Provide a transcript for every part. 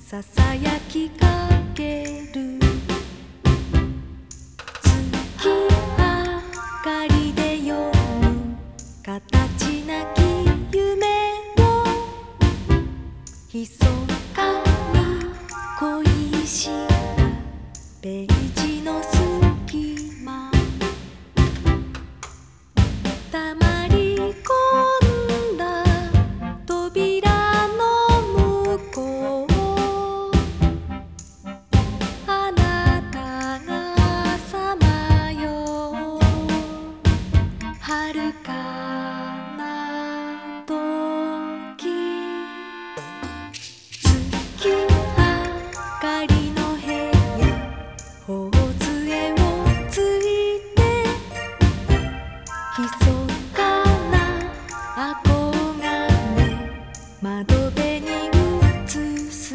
ささやきかける月明かりで読む形なき夢を密かに恋したページの隙間黙り込んだ扉の向こうあなたがさまよう遥かな時月明かりの部屋頬杖をついて密かな憧れ窓辺に映す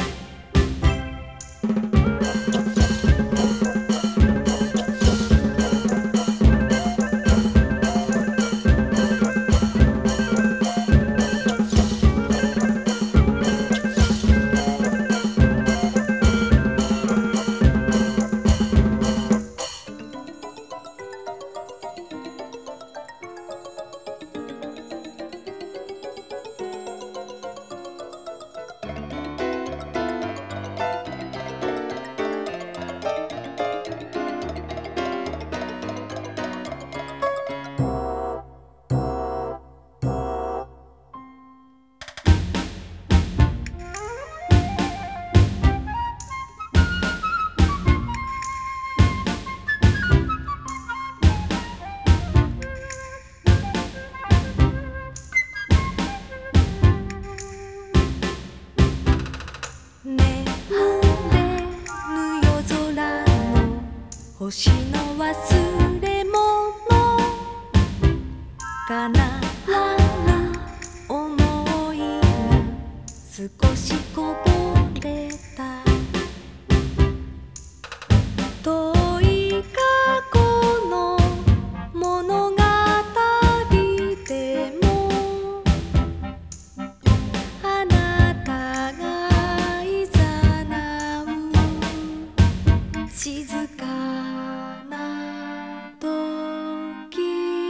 ねんでぬ夜空の星の忘れ物かな思いが少しこぼれた遠い過去の物語でもあなたがいざなう静かな時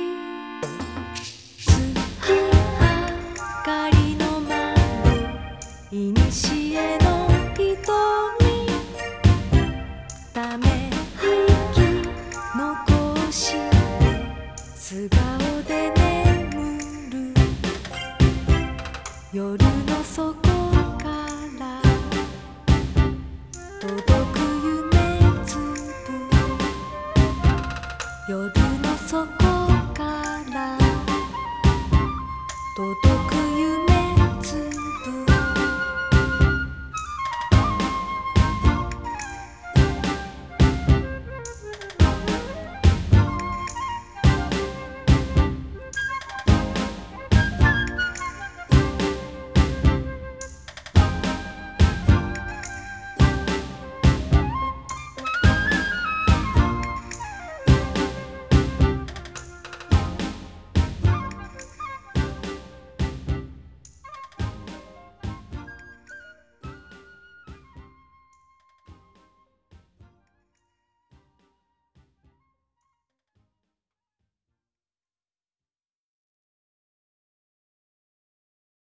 月明かりの窓いにしえの瞳ため息残して素顔で眠る夜の底から届く夢粒夜の底から届く